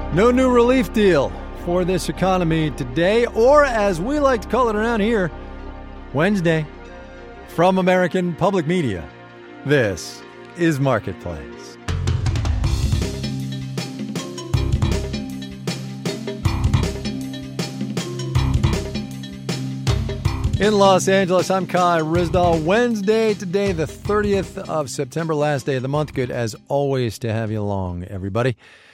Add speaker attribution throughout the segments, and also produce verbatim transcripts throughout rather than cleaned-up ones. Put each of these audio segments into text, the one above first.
Speaker 1: No new relief deal for this economy today, or as we like to call it around here, Wednesday. From American Public Media, this is Marketplace. In Los Angeles, I'm Kai Ryssdal. Wednesday today, the thirtieth of September, last day of the month. Good as always to have you along, everybody.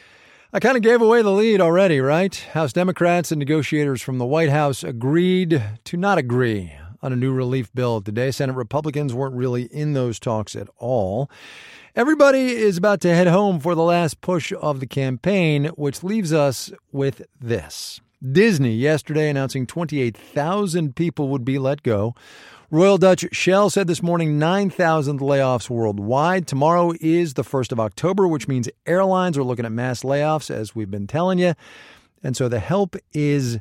Speaker 1: I kind of gave away the lead already, right? House Democrats and negotiators from the White House agreed to not agree on a new relief bill today. Senate Republicans weren't really in those talks at all. Everybody is about to head home for the last push of the campaign, which leaves us with this. Disney yesterday announcing twenty-eight thousand people would be let go. Royal Dutch Shell said this morning nine thousand layoffs worldwide. Tomorrow is the first of October, which means airlines are looking at mass layoffs, as we've been telling you. And so the help is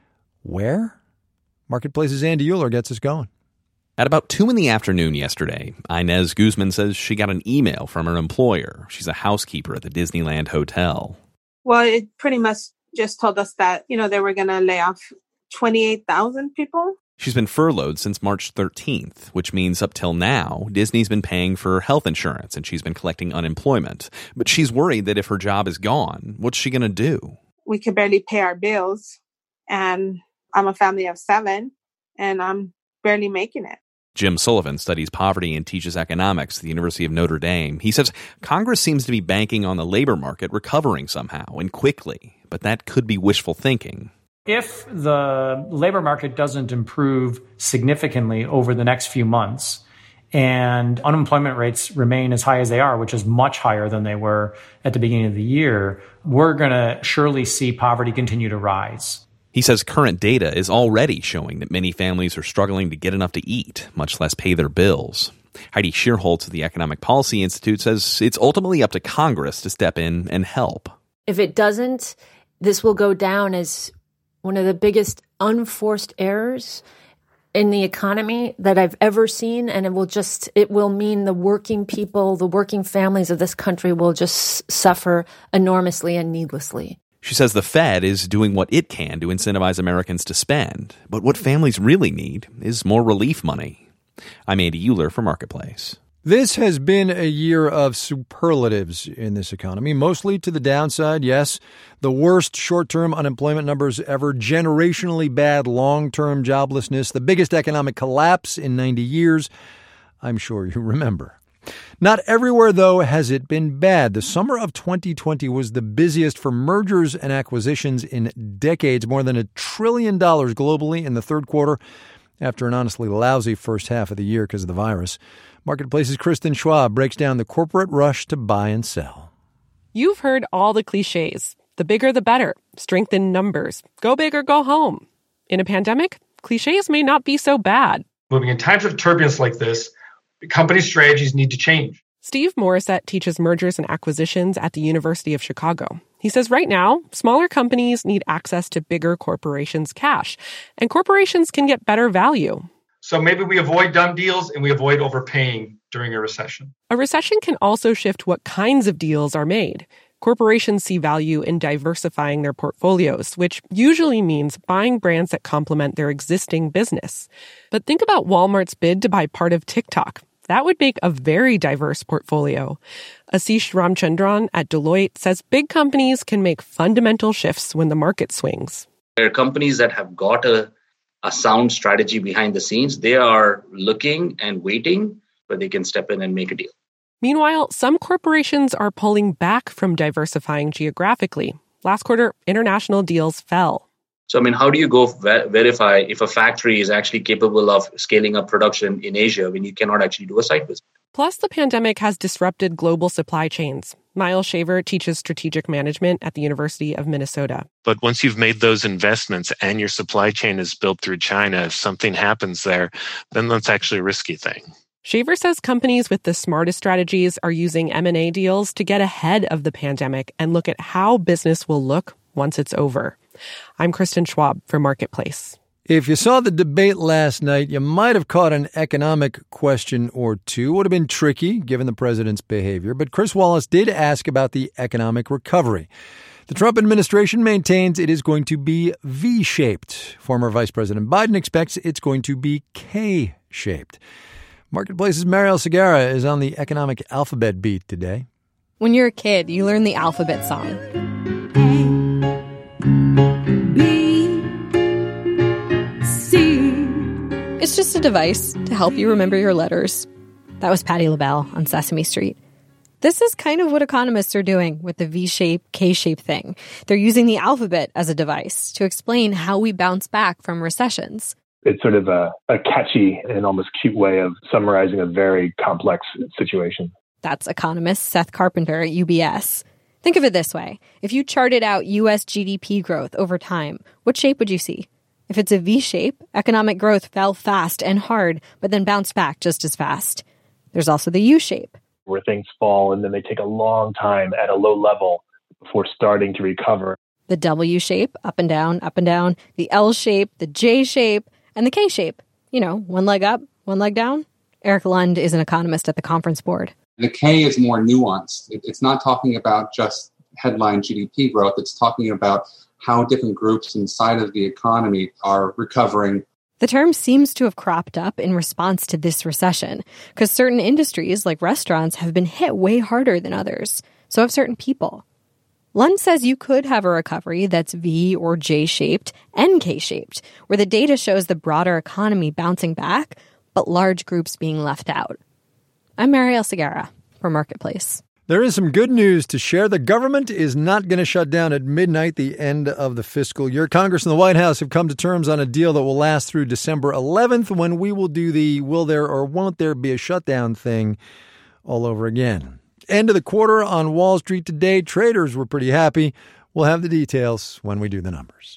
Speaker 1: where? Marketplace's Andy Euler gets us going.
Speaker 2: At about two in the afternoon yesterday, Inez Guzman says she got an email from her employer. She's a housekeeper at the Disneyland Hotel.
Speaker 3: Well, it pretty much just told us that, you know, they were going to lay off twenty-eight thousand people.
Speaker 2: She's been furloughed since March thirteenth, which means up till now, Disney's been paying for health insurance and she's been collecting unemployment. But she's worried that if her job is gone, what's she going to do?
Speaker 3: We could barely pay our bills, and I'm a family of seven, and I'm barely making it.
Speaker 2: Jim Sullivan studies poverty and teaches economics at the University of Notre Dame. He says Congress seems to be banking on the labor market recovering somehow and quickly, but that could be wishful thinking.
Speaker 4: If the labor market doesn't improve significantly over the next few months and unemployment rates remain as high as they are, which is much higher than they were at the beginning of the year, we're going to surely see poverty continue to rise.
Speaker 2: He says current data is already showing that many families are struggling to get enough to eat, much less pay their bills. Heidi Shierholz of the Economic Policy Institute says it's ultimately up to Congress to step in and help.
Speaker 5: If it doesn't, this will go down as one of the biggest unforced errors in the economy that I've ever seen. And it will just, it will mean the working people, the working families of this country will just suffer enormously and needlessly.
Speaker 2: She says the Fed is doing what it can to incentivize Americans to spend. But what families really need is more relief money. I'm Andy Euler for Marketplace.
Speaker 1: This has been a year of superlatives in this economy, mostly to the downside. Yes, the worst short-term unemployment numbers ever, generationally bad long-term joblessness, the biggest economic collapse in ninety years. I'm sure you remember. Not everywhere, though, has it been bad. The summer of twenty twenty was the busiest for mergers and acquisitions in decades, more than a trillion dollars globally in the third quarter, after an honestly lousy first half of the year because of the virus. Marketplace's Kristen Schwab breaks down the corporate rush to buy and sell.
Speaker 6: You've heard all the cliches. The bigger, the better. Strength in numbers. Go big or go home. In a pandemic, cliches may not be so bad.
Speaker 7: Moving in times of turbulence like this, company strategies need to change.
Speaker 6: Steve Morissette teaches mergers and acquisitions at the University of Chicago. He says right now, smaller companies need access to bigger corporations' cash, and corporations can get better value.
Speaker 7: So maybe we avoid dumb deals and we avoid overpaying during a recession.
Speaker 6: A recession can also shift what kinds of deals are made. Corporations see value in diversifying their portfolios, which usually means buying brands that complement their existing business. But think about Walmart's bid to buy part of TikTok. That would make a very diverse portfolio. Ashish Ramchandran at Deloitte says big companies can make fundamental shifts when the market swings.
Speaker 8: There are companies that have got a a sound strategy behind the scenes. They are looking and waiting, but they can step in and make a deal.
Speaker 6: Meanwhile, some corporations are pulling back from diversifying geographically. Last quarter, international deals fell.
Speaker 8: So, I mean, how do you go ver- verify if a factory is actually capable of scaling up production in Asia when you cannot actually do a site visit?
Speaker 6: Plus, the pandemic has disrupted global supply chains. Miles Shaver teaches strategic management at the University of Minnesota.
Speaker 9: But once you've made those investments and your supply chain is built through China, if something happens there, then that's actually a risky thing.
Speaker 6: Shaver says companies with the smartest strategies are using M and A deals to get ahead of the pandemic and look at how business will look once it's over. I'm Kristen Schwab for Marketplace.
Speaker 1: If you saw the debate last night, you might have caught an economic question or two. Would have been tricky, given the president's behavior. But Chris Wallace did ask about the economic recovery. The Trump administration maintains it is going to be V-shaped. Former Vice President Biden expects it's going to be K-shaped. Marketplace's Mariel Segarra is on the economic alphabet beat today.
Speaker 10: When you're a kid, you learn the alphabet song. A, B, C. It's just a device to help you remember your letters. That was Patti LaBelle on Sesame Street. This is kind of what economists are doing with the V-shape, K-shape thing. They're using the alphabet as a device to explain how we bounce back from recessions.
Speaker 11: It's sort of a, a catchy and almost cute way of summarizing a very complex situation.
Speaker 10: That's economist Seth Carpenter at U B S. Think of it this way. If you charted out U S G D P growth over time, what shape would you see? If it's a V-shape, economic growth fell fast and hard, but then bounced back just as fast. There's also the U-shape,
Speaker 11: where things fall and then they take a long time at a low level before starting to recover.
Speaker 10: The W-shape, up and down, up and down, the L-shape, the J-shape, and the K-shape. You know, one leg up, one leg down. Eric Lund is an economist at the Conference Board.
Speaker 12: The K is more nuanced. It's not talking about just headline G D P growth. It's talking about how different groups inside of the economy are recovering.
Speaker 10: The term seems to have cropped up in response to this recession, because certain industries, like restaurants, have been hit way harder than others. So have certain people. Lund says you could have a recovery that's V or J-shaped and K-shaped, where the data shows the broader economy bouncing back, but large groups being left out. I'm Mariel Segarra for Marketplace.
Speaker 1: There is some good news to share. The government is not going to shut down at midnight, the end of the fiscal year. Congress and the White House have come to terms on a deal that will last through December eleventh, when we will do the will there or won't there be a shutdown thing all over again. End of the quarter on Wall Street today. Traders were pretty happy. We'll have the details when we do the numbers.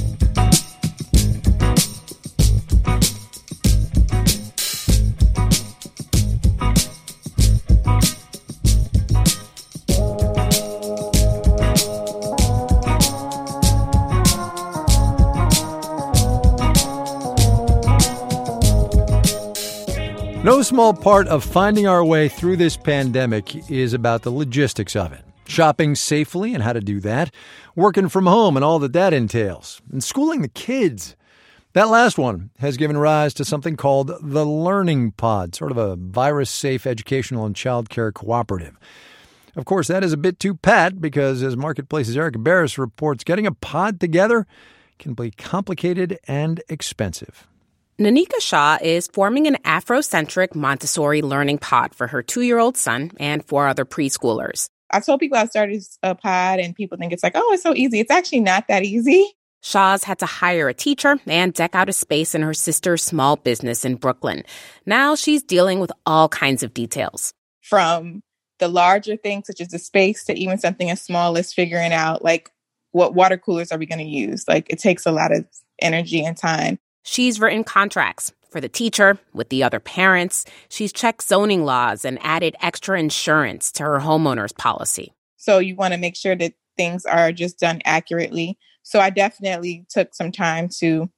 Speaker 1: No small part of finding our way through this pandemic is about the logistics of it. Shopping safely and how to do that. Working from home and all that that entails. And schooling the kids. That last one has given rise to something called the Learning Pod, sort of a virus-safe educational and childcare cooperative. Of course, that is a bit too pat because, as Marketplace's Eric Barris reports, getting a pod together can be complicated and expensive.
Speaker 13: Nanika Shah is forming an Afrocentric Montessori learning pod for her two-year-old son and four other preschoolers.
Speaker 14: I told people I started a pod and people think it's like, oh, it's so easy. It's actually not that easy.
Speaker 13: Shah's had to hire a teacher and deck out a space in her sister's small business in Brooklyn. Now she's dealing with all kinds of details.
Speaker 14: From the larger things, such as the space, to even something as small as figuring out, like, what water coolers are we going to use? Like, it takes a lot of energy and time.
Speaker 13: She's written contracts for the teacher, with the other parents. She's checked zoning laws and added extra insurance to her homeowner's policy.
Speaker 14: So you want to make sure that things are just done accurately. So I definitely took some time to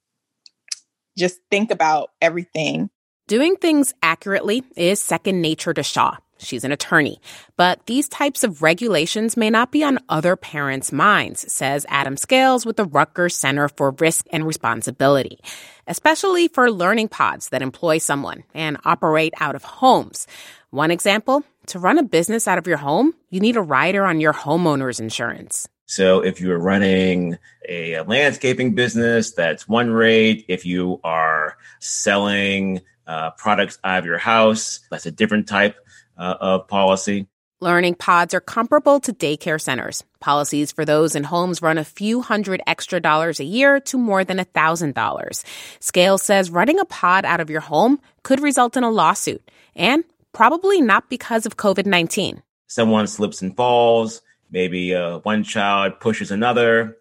Speaker 14: just think about everything.
Speaker 13: Doing things accurately is second nature to Shah. She's an attorney. But these types of regulations may not be on other parents' minds, says Adam Scales with the Rutgers Center for Risk and Responsibility, especially for learning pods that employ someone and operate out of homes. One example, to run a business out of your home, you need a rider on your homeowner's insurance.
Speaker 15: So if you're running a landscaping business, that's one rate. If you are selling uh, products out of your house, that's a different type uh, of policy.
Speaker 13: Learning pods are comparable to daycare centers. Policies for those in homes run a few hundred extra dollars a year to more than one thousand dollars. Scales says running a pod out of your home could result in a lawsuit, and probably not because of covid nineteen.
Speaker 15: Someone slips and falls. Maybe uh, one child pushes another.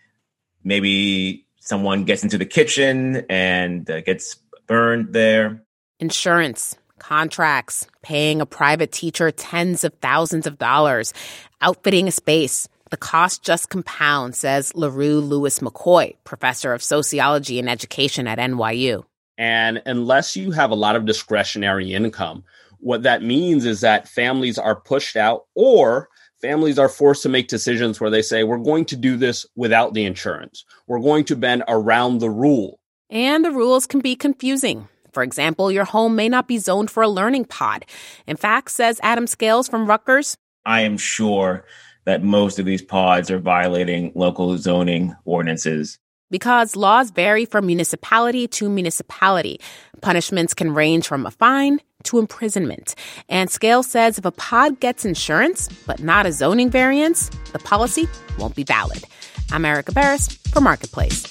Speaker 15: Maybe someone gets into the kitchen and uh, gets burned there.
Speaker 13: Insurance, contracts, paying a private teacher tens of thousands of dollars, outfitting a space. The cost just compounds, says LaRue Lewis McCoy, professor of sociology and education at N Y U.
Speaker 16: And unless you have a lot of discretionary income, what that means is that families are pushed out, or families are forced to make decisions where they say, we're going to do this without the insurance. We're going to bend around the rule.
Speaker 13: And the rules can be confusing. For example, your home may not be zoned for a learning pod. In fact, says Adam Scales from Rutgers,
Speaker 15: I am sure that most of these pods are violating local zoning ordinances.
Speaker 13: Because laws vary from municipality to municipality. Punishments can range from a fine to imprisonment. And Scales says if a pod gets insurance, but not a zoning variance, the policy won't be valid. I'm Erica Barris for Marketplace.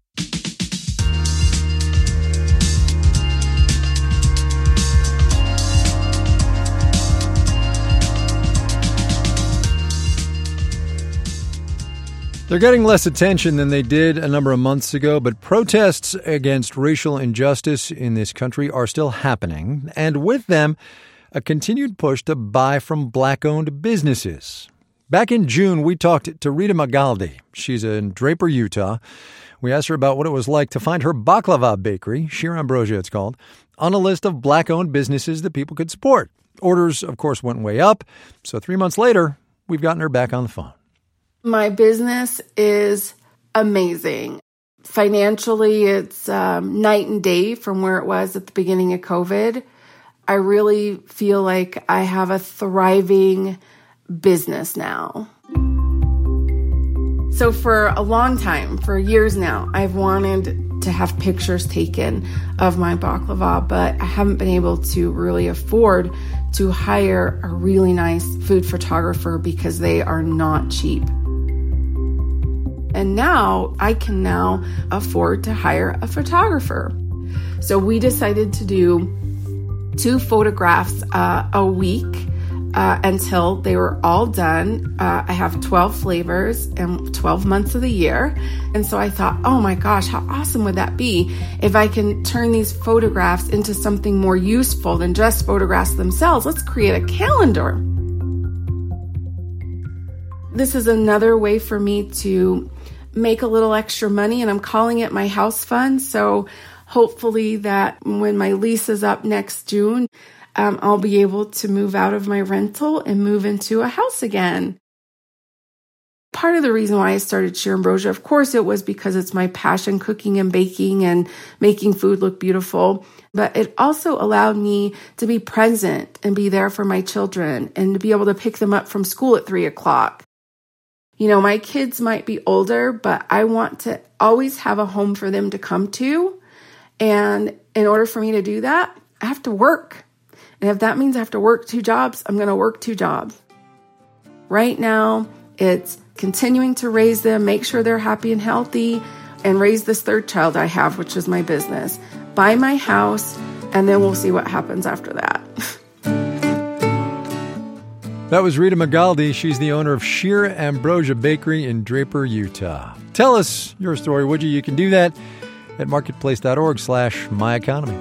Speaker 1: They're getting less attention than they did a number of months ago, but protests against racial injustice in this country are still happening, and with them, a continued push to buy from black-owned businesses. Back in June, we talked to Rita Magaldi. She's in Draper, Utah. We asked her about what it was like to find her baklava bakery, Shir Ambrosia it's called, on a list of black-owned businesses that people could support. Orders, of course, went way up, so three months later, we've gotten her back on the phone.
Speaker 17: My business is amazing. Financially, it's um, night and day from where it was at the beginning of COVID. I really feel like I have a thriving business now. So for a long time, for years now, I've wanted to have pictures taken of my baklava, but I haven't been able to really afford to hire a really nice food photographer because they are not cheap. And now I can now afford to hire a photographer. So we decided to do two photographs uh, a week uh, until they were all done. Uh, I have twelve flavors and twelve months of the year. And so I thought, oh my gosh, how awesome would that be if I can turn these photographs into something more useful than just photographs themselves? Let's create a calendar. This is another way for me to make a little extra money, and I'm calling it my house fund. So hopefully that when my lease is up next June, um, I'll be able to move out of my rental and move into a house again. Part of the reason why I started Shir Ambrosia, of course, it was because it's my passion, cooking and baking and making food look beautiful. But it also allowed me to be present and be there for my children and to be able to pick them up from school at three o'clock. You know, my kids might be older, but I want to always have a home for them to come to. And in order for me to do that, I have to work. And if that means I have to work two jobs, I'm going to work two jobs. Right now, it's continuing to raise them, make sure they're happy and healthy, and raise this third child I have, which is my business. Buy my house, and then we'll see what happens after that.
Speaker 1: That was Rita Magaldi. She's the owner of Shir Ambrosia Bakery in Draper, Utah. Tell us your story, would you? You can do that at marketplace.org slash myeconomy.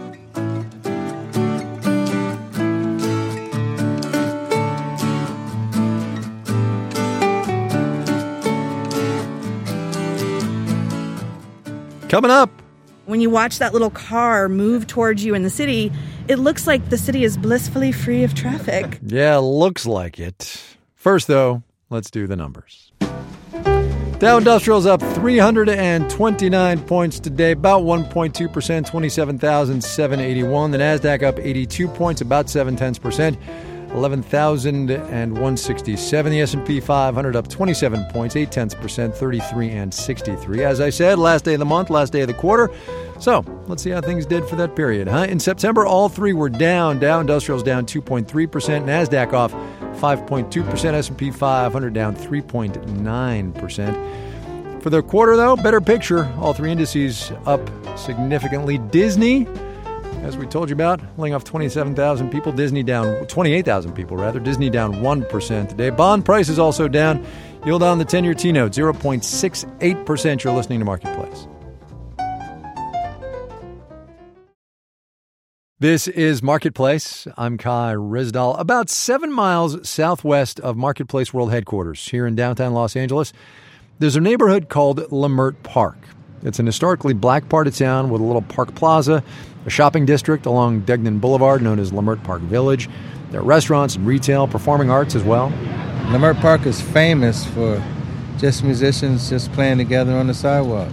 Speaker 1: Coming up.
Speaker 18: When you watch that little car move towards you in the city, it looks like the city is blissfully free of traffic.
Speaker 1: Yeah, looks like it. First, though, let's do the numbers. Dow Industrial's up three hundred twenty-nine points today, about one point two percent, twenty-seven thousand seven hundred eighty-one. The Nasdaq up eighty-two points, about seven tenths percent, eleven thousand one hundred sixty-seven. The S and P five hundred up twenty-seven points, eight tenths percent, thirty-three and sixty-three. As I said, last day of the month, last day of the quarter. So let's see how things did for that period, huh? In September, all three were down. Dow Industrial's down two point three percent, Nasdaq off five point two percent, S and P five hundred down three point nine percent. For the quarter, though, better picture. All three indices up significantly. Disney, as we told you about, laying off twenty-seven thousand people. Disney down, twenty-eight thousand people, rather. Disney down one percent today. Bond prices also down. Yield on the ten-year T-note, zero point six eight percent. You're listening to Marketplace. This is Marketplace. I'm Kai Ryssdal. About seven miles southwest of Marketplace World Headquarters here in downtown Los Angeles, there's a neighborhood called Leimert Park. It's an historically black part of town with a little park plaza, a shopping district along Degnan Boulevard known as Leimert Park Village. There are restaurants and retail, performing arts as well.
Speaker 19: Leimert Park is famous for just musicians just playing together on the sidewalk.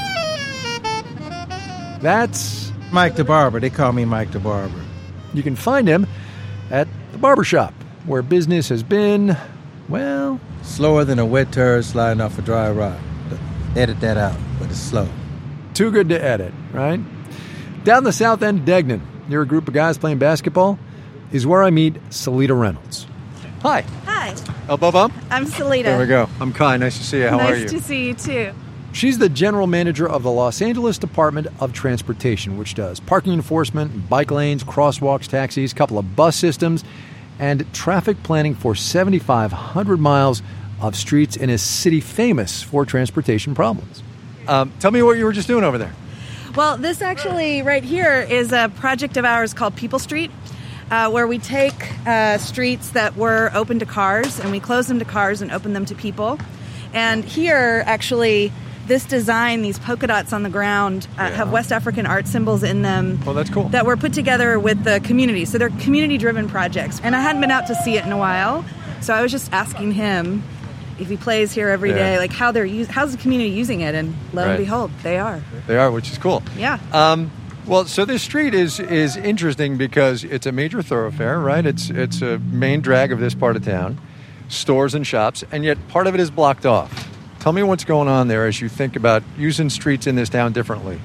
Speaker 1: That's
Speaker 19: Mike the Barber. They call me Mike the Barber.
Speaker 1: You can find him at the barbershop, where business has been, well...
Speaker 19: slower than a wet turd sliding off a dry rock. Edit that out, but it's slow.
Speaker 1: Too good to edit, right? Down the south end of Degnan, near a group of guys playing basketball, is where I meet Salita Reynolds. Hi.
Speaker 20: Hi.
Speaker 1: Elbow bump?
Speaker 20: I'm Salita.
Speaker 1: There we go. I'm Kai. Nice to see you. How
Speaker 20: nice
Speaker 1: are you?
Speaker 20: Nice to see you, too.
Speaker 1: She's the general manager of the Los Angeles Department of Transportation, which does parking enforcement, bike lanes, crosswalks, taxis, couple of bus systems, and traffic planning for seventy-five hundred miles of streets in a city famous for transportation problems. Um, tell me what you were just doing over there.
Speaker 18: Well, this actually right here is a project of ours called People Street, uh, where we take uh, streets that were open to cars and we close them to cars and open them to people. And here, actually, this design, these polka dots on the ground, uh, yeah. have West African art symbols in them.
Speaker 1: Oh, that's cool.
Speaker 18: That were put together with the community. So they're community-driven projects. And I hadn't been out to see it in a while, so I was just asking him if he plays here every yeah. day, like how they're use, how's the community using it, and lo right. and behold, they are.
Speaker 1: They are, which is cool.
Speaker 18: Yeah.
Speaker 1: Um, well, so this street is is interesting because it's a major thoroughfare, right? It's it's a main drag of this part of town, stores and shops, and yet part of it is blocked off. Tell me what's going on there as you think about using streets in this town differently.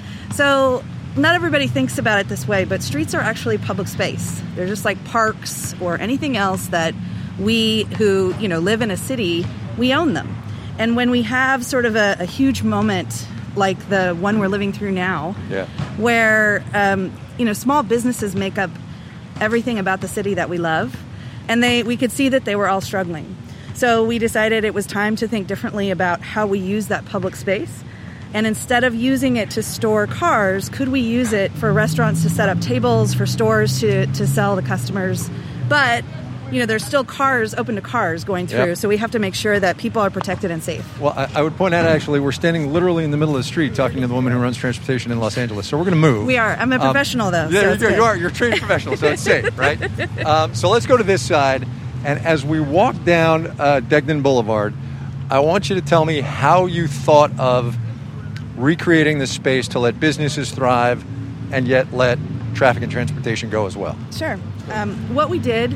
Speaker 18: So not everybody thinks about it this way, but streets are actually public space. They're just like parks or anything else that we who, you know, live in a city, we own them. And when we have sort of a, a huge moment like the one we're living through now,
Speaker 1: yeah.
Speaker 18: where, um, you know, small businesses make up everything about the city that we love, and they we could see that they were all struggling. So we decided it was time to think differently about how we use that public space. And instead of using it to store cars, could we use it for restaurants to set up tables, for stores to, to sell the customers? But, you know, there's still cars, open to cars going through, yep. so we have to make sure that people are protected and safe.
Speaker 1: Well, I, I would point out, actually, we're standing literally in the middle of the street talking to the woman who runs transportation in Los Angeles, so we're going to move.
Speaker 18: We are. I'm a professional, um, though.
Speaker 1: Yeah,
Speaker 18: so
Speaker 1: you, you are. You're a trained professional, so it's safe, right? Um, so let's go to this side, and as we walk down uh, Degnan Boulevard, I want you to tell me how you thought of recreating the space to let businesses thrive and yet let traffic and transportation go as well.
Speaker 18: Sure. Um, what we did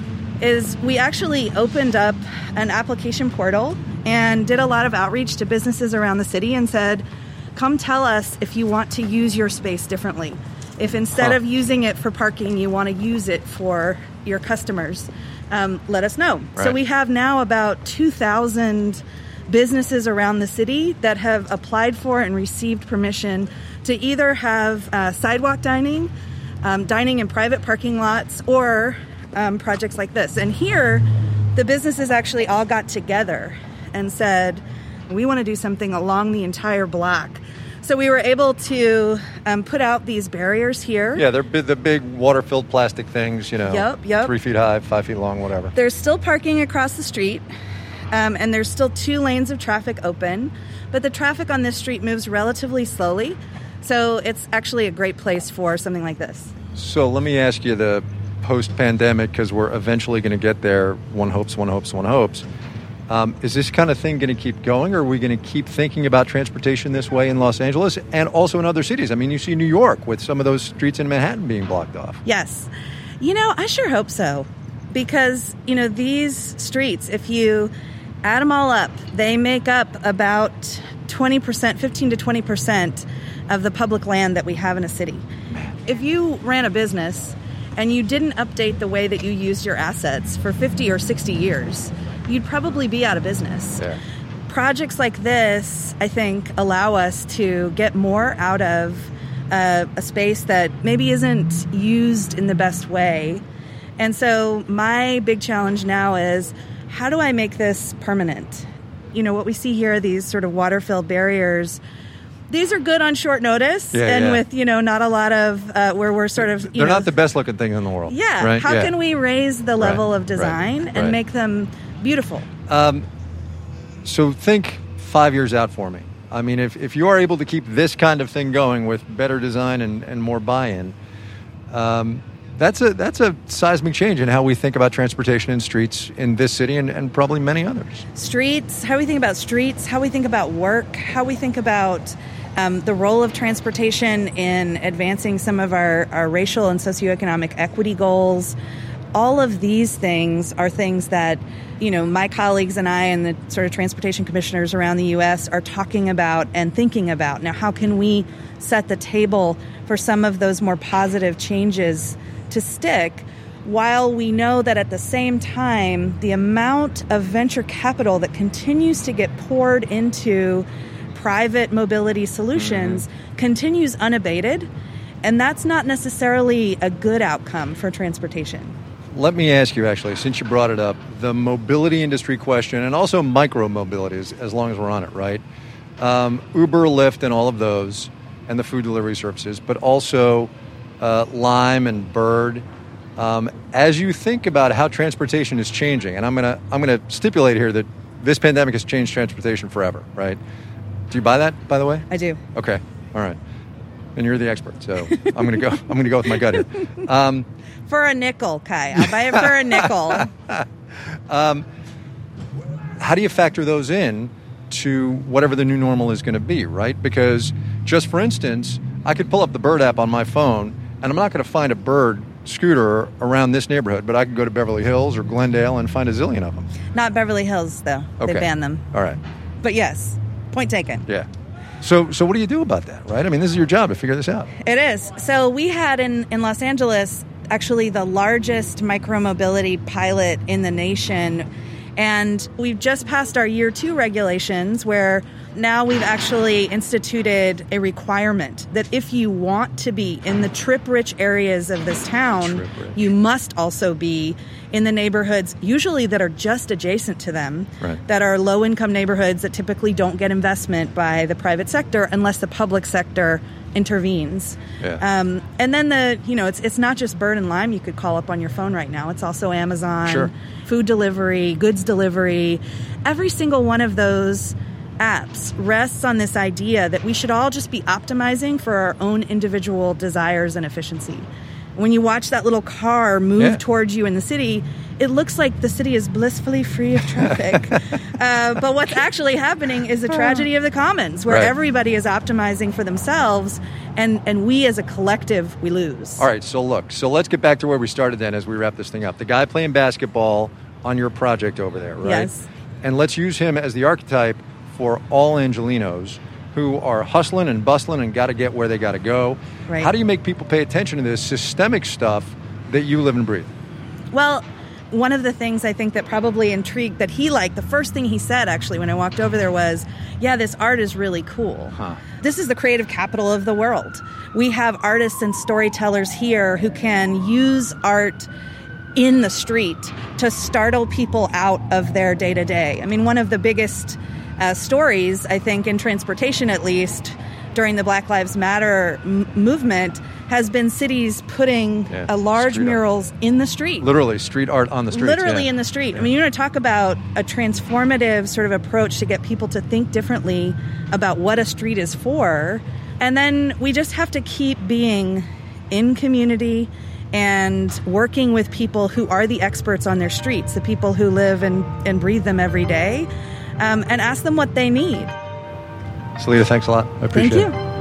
Speaker 18: is we actually opened up an application portal and did a lot of outreach to businesses around the city and said, come tell us if you want to use your space differently. If instead huh. of using it for parking, you want to use it for your customers, um, let us know. Right. So we have now about two thousand businesses around the city that have applied for and received permission to either have uh, sidewalk dining, um, dining in private parking lots, or um, projects like this. And here, the businesses actually all got together and said, we want to do something along the entire block. So we were able to um, put out these barriers here.
Speaker 1: Yeah, they're b- the big water-filled plastic things, you know,
Speaker 18: yep, yep.
Speaker 1: three feet high, five feet long, whatever.
Speaker 18: There's still parking across the street. Um, and there's still two lanes of traffic open, but the traffic on this street moves relatively slowly, so it's actually a great place for something like this.
Speaker 1: So let me ask you, the post-pandemic, because we're eventually going to get there, one hopes, one hopes, one hopes, um, is this kind of thing going to keep going, or are we going to keep thinking about transportation this way in Los Angeles and also in other cities? I mean, you see New York with some of those streets in Manhattan being blocked off.
Speaker 18: Yes. You know, I sure hope so, because, you know, these streets, if you add them all up, they make up about twenty percent, fifteen to twenty percent of the public land that we have in a city. If you ran a business and you didn't update the way that you used your assets for fifty or sixty years, you'd probably be out of business.
Speaker 1: Yeah.
Speaker 18: Projects like this, I think, allow us to get more out of uh, a space that maybe isn't used in the best way. And so my big challenge now is, how do I make this permanent? You know, what we see here are these sort of water-filled barriers. These are good on short notice,
Speaker 1: yeah,
Speaker 18: and
Speaker 1: yeah.
Speaker 18: with, you know, not a lot of, uh, where we're sort of, you
Speaker 1: They're
Speaker 18: know,
Speaker 1: not the best-looking thing in the world.
Speaker 18: Yeah.
Speaker 1: Right?
Speaker 18: How
Speaker 1: yeah.
Speaker 18: can we raise the level
Speaker 1: right.
Speaker 18: of design
Speaker 1: right.
Speaker 18: and
Speaker 1: right.
Speaker 18: make them beautiful?
Speaker 1: Um, so think five years out for me. I mean, if, if you are able to keep this kind of thing going with better design and, and more buy-in, um, That's a that's a seismic change in how we think about transportation and streets in this city and, and probably many others.
Speaker 18: Streets, how we think about streets, how we think about work, how we think about um, the role of transportation in advancing some of our, our racial and socioeconomic equity goals. All of these things are things that, you know, my colleagues and I and the sort of transportation commissioners around the U S are talking about and thinking about. Now, how can we set the table for some of those more positive changes to stick, while we know that at the same time, the amount of venture capital that continues to get poured into private mobility solutions mm-hmm. continues unabated, and that's not necessarily a good outcome for transportation.
Speaker 1: Let me ask you, actually, since you brought it up, the mobility industry question, and also micro-mobility, as, as long as we're on it, right? Um, Uber, Lyft, and all of those, and the food delivery services, but also uh, Lime and Bird. Um, as you think about how transportation is changing, and I'm gonna I'm gonna stipulate here that this pandemic has changed transportation forever, right? Do you buy that, by the way?
Speaker 18: I do.
Speaker 1: Okay, all right. And you're the expert, so I'm gonna go. I'm gonna go with my gut here. Um,
Speaker 18: For a nickel, Kai. I'll buy it for a nickel.
Speaker 1: um, how do you factor those in to whatever the new normal is going to be, right? Because just for instance, I could pull up the Bird app on my phone, and I'm not going to find a Bird scooter around this neighborhood, but I could go to Beverly Hills or Glendale and find a zillion of them.
Speaker 18: Not Beverly Hills, though.
Speaker 1: Okay.
Speaker 18: They banned them.
Speaker 1: All right.
Speaker 18: But yes, point taken.
Speaker 1: Yeah. So so what do you do about that, right? I mean, this is your job to figure this out.
Speaker 18: It is. So we had in, in Los Angeles actually the largest micromobility pilot in the nation. And we've just passed our year two regulations where now we've actually instituted a requirement that if you want to be in the trip-rich areas of this town, you must also be in the neighborhoods, usually that are just adjacent to them,
Speaker 1: right.
Speaker 18: that are low-income neighborhoods that typically don't get investment by the private sector unless the public sector intervenes.
Speaker 1: Yeah.
Speaker 18: Um, and then the, you know, it's it's not just Bird and Lime you could call up on your phone right now. It's also Amazon,
Speaker 1: sure.
Speaker 18: food delivery, goods delivery. Every single one of those apps rests on this idea that we should all just be optimizing for our own individual desires and efficiency. When you watch that little car move
Speaker 1: yeah.
Speaker 18: towards you in the city, it looks like the city is blissfully free of traffic. uh, but what's actually happening is the tragedy of the commons, where
Speaker 1: right.
Speaker 18: everybody is optimizing for themselves, and, and we as a collective, we lose.
Speaker 1: All right, so look, so let's get back to where we started then as we wrap this thing up. The guy playing basketball on your project over there, right?
Speaker 18: Yes.
Speaker 1: And let's use him as the archetype for all Angelenos who are hustling and bustling and got to get where they got to go.
Speaker 18: Right.
Speaker 1: How do you make people pay attention to this systemic stuff that you live and breathe?
Speaker 18: Well, one of the things I think that probably intrigued that he liked, the first thing he said actually when I walked over there was, yeah, this art is really cool.
Speaker 1: Huh.
Speaker 18: This is the creative capital of the world. We have artists and storytellers here who can use art in the street to startle people out of their day-to-day. I mean, one of the biggest uh, stories, I think, in transportation at least, during the Black Lives Matter m- movement has been cities putting
Speaker 1: yeah,
Speaker 18: a large
Speaker 1: street
Speaker 18: murals
Speaker 1: art.
Speaker 18: in the street.
Speaker 1: Literally, street art on the street.
Speaker 18: Literally
Speaker 1: yeah.
Speaker 18: in the street.
Speaker 1: Yeah.
Speaker 18: I mean, you want to talk about a transformative sort of approach to get people to think differently about what a street is for. And then we just have to keep being in community and working with people who are the experts on their streets, the people who live and, and breathe them every day, um, and ask them what they need.
Speaker 1: Salita, thanks a lot. I appreciate
Speaker 18: Thank
Speaker 1: it.
Speaker 18: you.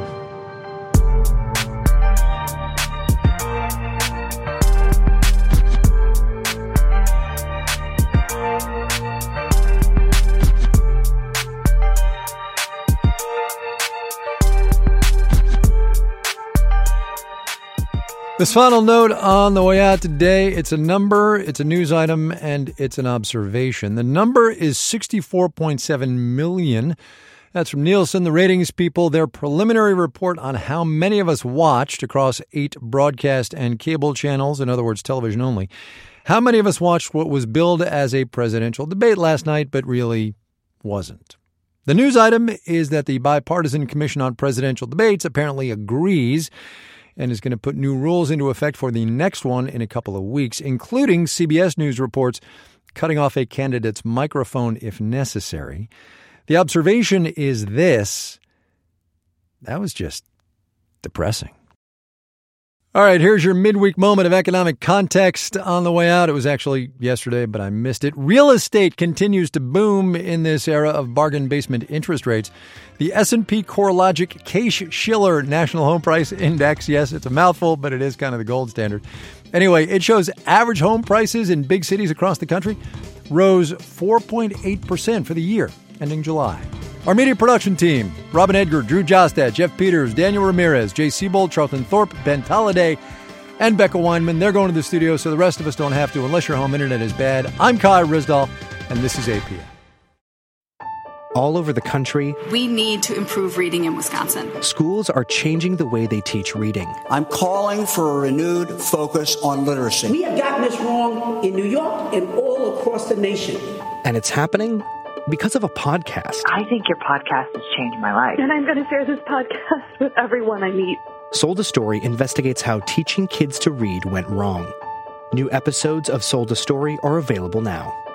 Speaker 1: This final note on the way out today, it's a number, it's a news item, and it's an observation. The number is sixty-four point seven million. That's from Nielsen, the ratings people, their preliminary report on how many of us watched across eight broadcast and cable channels, in other words, television only. How many of us watched what was billed as a presidential debate last night, but really wasn't? The news item is that the Bipartisan Commission on Presidential Debates apparently agrees and is going to put new rules into effect for the next one in a couple of weeks, including C B S News reports cutting off a candidate's microphone if necessary. The observation is this: that was just depressing. All right, here's your midweek moment of economic context on the way out. It was actually yesterday, but I missed it. Real estate continues to boom in this era of bargain basement interest rates. The S and P CoreLogic Case-Shiller National Home Price Index, yes, it's a mouthful, but it is kind of the gold standard. Anyway, it shows average home prices in big cities across the country rose four point eight percent for the year, ending July. Our media production team, Robin Edgar, Drew Jostad, Jeff Peters, Daniel Ramirez, Jay Siebold, Charlton Thorpe, Ben Talladay, and Becca Weinman. They're going to the studio, so the rest of us don't have to unless your home internet is bad. I'm Kai Ryssdal, and this is A P M.
Speaker 20: All over the country,
Speaker 21: we need to improve reading in Wisconsin.
Speaker 20: Schools are changing the way they teach reading.
Speaker 22: I'm calling for a renewed focus on literacy.
Speaker 23: We have gotten this wrong in New York and all across the nation.
Speaker 20: And it's happening because of a podcast.
Speaker 24: I think your podcast has changed my life.
Speaker 25: And I'm going to share this podcast with everyone I meet.
Speaker 20: Sold a Story investigates how teaching kids to read went wrong. New episodes of Sold a Story are available now.